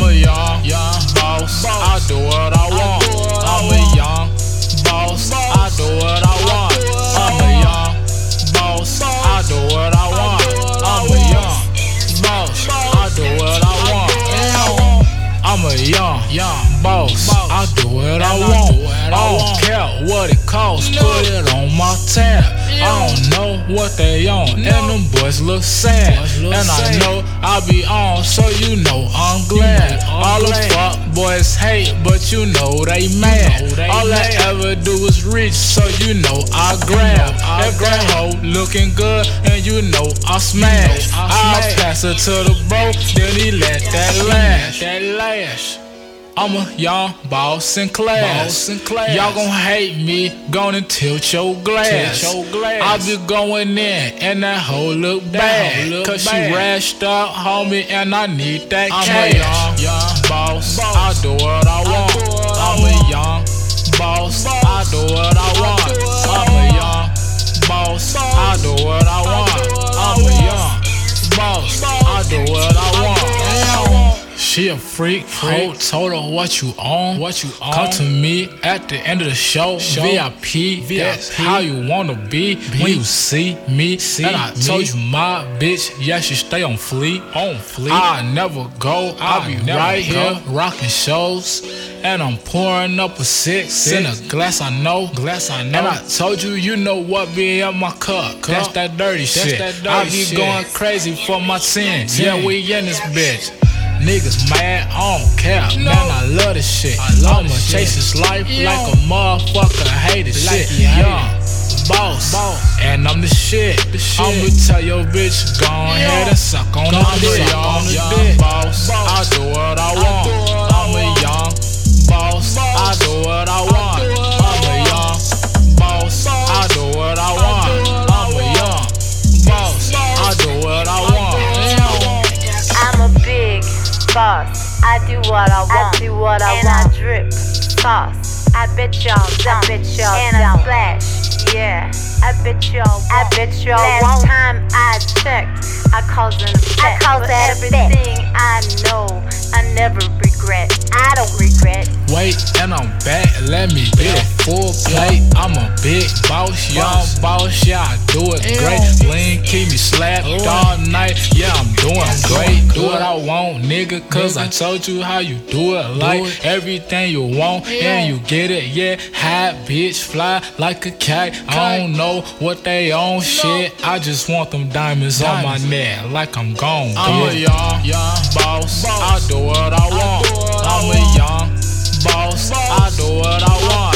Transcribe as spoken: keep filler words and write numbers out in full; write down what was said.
a young, young boss. I do what I want. I'm a young boss. I do what I want. I'm a young boss. I do what I want. I'm a young boss. I do what I want. I'm a young, young boss. I do what I want. I don't care what it costs. Put it on my tab. I don't know what they on, and them boys look sad. And I know I be on, so you know I'm glad. All the fuck boys hate, but you know they mad. All I ever do is reach, so you know I grab. If that hoe looking good, and you know I smash. I pass it to the bro, then he let that lash. I'm a young boss in class. Y'all gon' hate me, gonna tilt your glass. I be going in, and that hoe look bad. Cause she rashed up, homie, and I need that cash. I'm a young, young boss. I do what I want. I'm a young boss. I do what I want. I'm a young boss. I do what I want. I'm a young boss. I do what I want. She a freak, hoe, told her what you on, what you on. Come to me at the end of the show, show. V I P, V I P, that's how you wanna be, be. When you see me, see and I me. Told you my bitch, yeah, she stay on fleek, on fleek. I never go, I, I be right go. Here, rocking shows, and I'm pouring up a six, six in a glass I know, glass I know. And I told you, you know what be in my cup, cup. That's that dirty that's shit. That dirty I be shit. Going crazy for my ten, yeah, we in this bitch. Niggas mad, I don't care, no. Man, I love this shit. I'ma chase this life yeah. Like a motherfucker, hate this like shit. Young boss, boss, and I'm the shit. The shit. I'ma tell your bitch, go ahead and suck on the dick. I'm the young boss, I do what I want. I'm a young boss, I do what I want. I'm a young boss, I do what I want. I'm a young boss, I do what I want. I'm a big boss, I do what I want, I do what I and want. I drip sauce. I bet y'all don't, I bet y'all and don't. I splash, yeah. I bet y'all won't. I bet y'all Last won't. Time I checked, I caused an effect. I caused that everything effect. I know, I never regret. I don't regret. Wait, and I'm back, let me get a full plate. I'm a big boss, young boss, yeah, I do it great. Lean, keep me slapped all night, yeah, I'm doing great. Do what I want, nigga, cause I told you how you do it. Like everything you want, and you get it, yeah. Hot bitch, fly like a cat. I don't know what they on, shit. I just want them diamonds on my neck, like I'm gone. I'm a young, young boss, I do what I want. I'm a young boss, I do what I want.